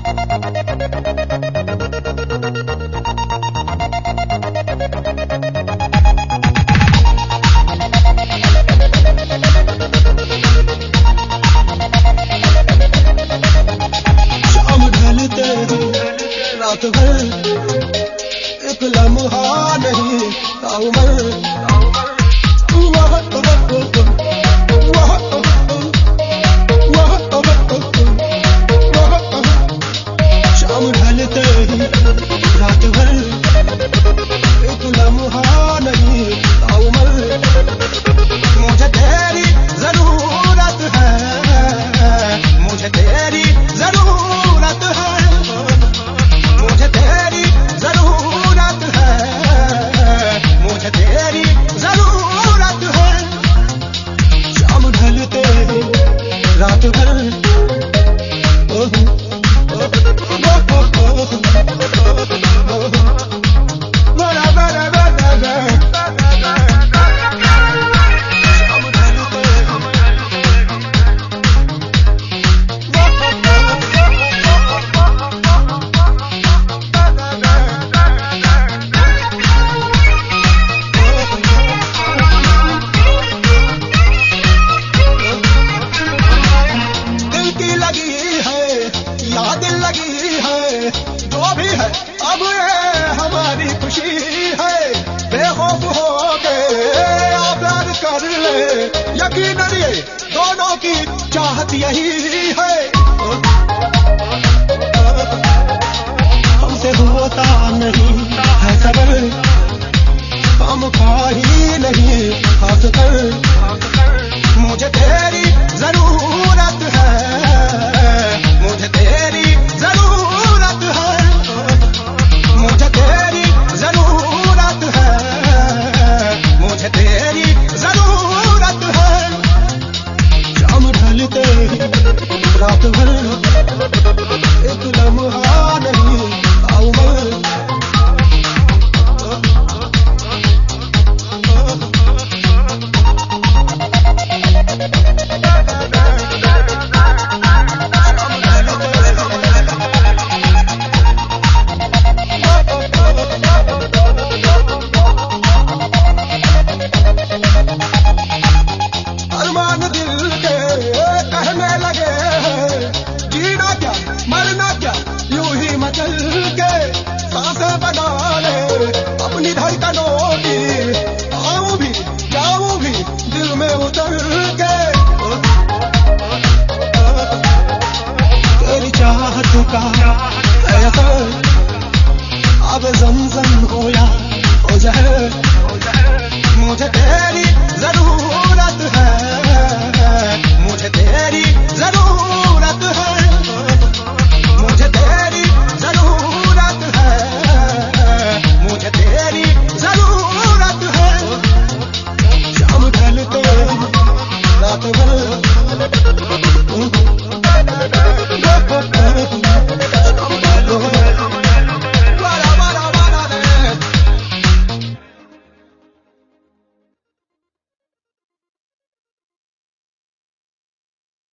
रात भर एक लम्हा नहीं ताउमर शाम ढलते ही रात भर एक लम्हा नहीं ताउमर मुझे तेरी जरूरत है मुझे तेरी जरूरत है मुझे तेरी जरूरत है मुझे तेरी जरूरत है शाम ढलते ही रात भर जो भी है अब ये हमारी खुशी है बेखौफ हो के प्यार कर ले यकीनन ये दोनों की चाहत यही है हमसे होता नहीं है सबर हम खा ही नहीं खास कर मुझे तेरी जरूरत है मुझे तेरी जरूरत है मुझे तेरी जरूरत है मुझे तेरी जरूरत है शाम ढलते ही रात भर एक लम्हा नहीं ताउमर अपनी धड़कनों की आऊं भी जाऊं भी दिल में उतर के तेरी चाहत का ऐसा अब